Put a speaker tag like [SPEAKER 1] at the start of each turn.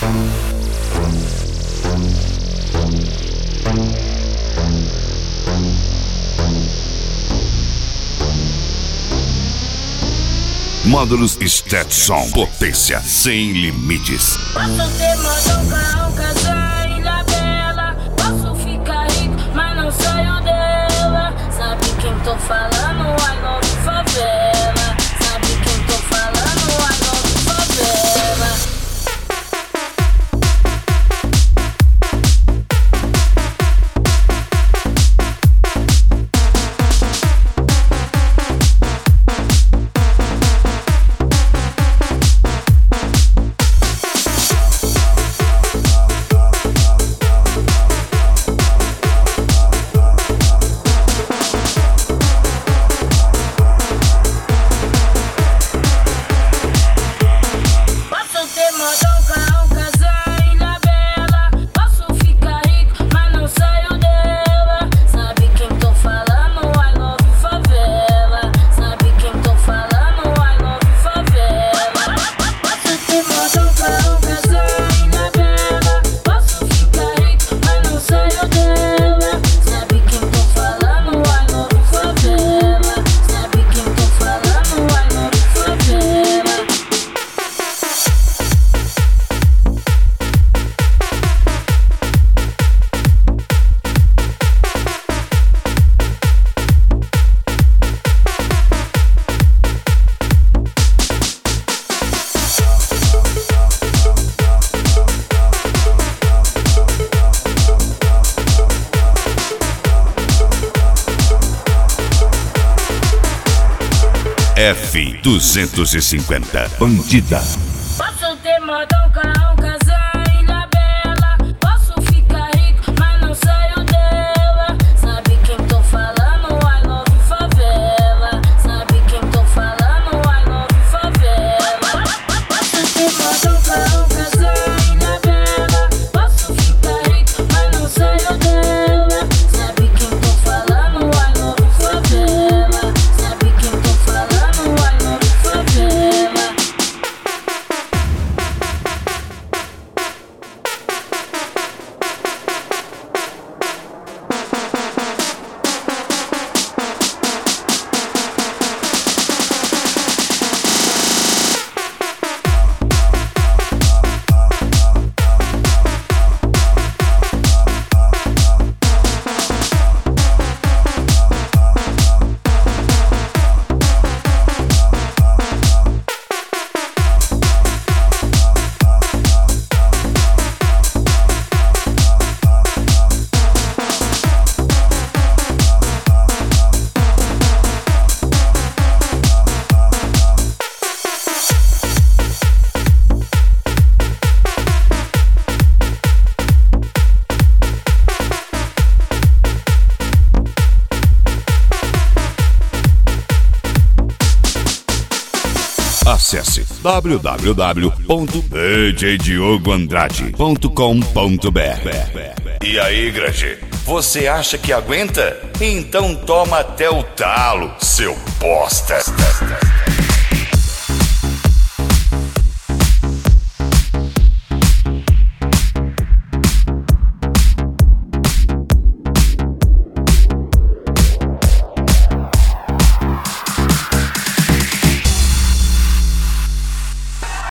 [SPEAKER 1] Módulos Stetson, potência sem limites.
[SPEAKER 2] Posso ter moda, um casar, ilha bela. Posso ficar rico, mas não saio dela. Sabe quem tô falando? I love favela. Sabe quem tô falando? I love favela.
[SPEAKER 1] F250 Bandida.
[SPEAKER 2] Posso ter modão, carrão, casar, ilha bela. Posso ficar rico, mas não saio dela. Sabe quem tô falando? I love favela. Sabe quem tô falando? I love favela. Posso ter modão, carrão, casar, ilha bela. Posso ficar rico, mas não saio dela. Sabe quem tô falando? I love favela. Sabe quem tô falando? I love favela.
[SPEAKER 1] Acesse www.djdiogoandrade.com.br. E aí, Grande, você acha que aguenta? Então toma até o talo, seu bosta.